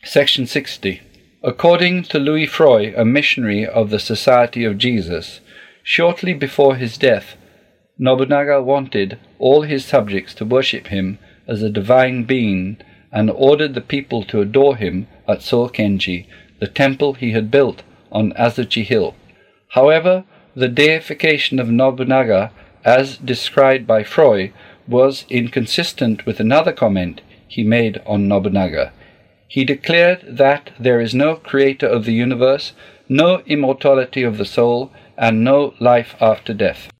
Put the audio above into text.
Section 60. According to Louis Froy, a missionary of the Society of Jesus, shortly before his death, Nobunaga wanted all his subjects to worship him as a divine being and ordered the people to adore him at Sokenji, the temple he had built on Azuchi Hill. However, the deification of Nobunaga, as described by Froy, was inconsistent with another comment he made on Nobunaga. He declared that there is no creator of the universe, no immortality of the soul, and no life after death.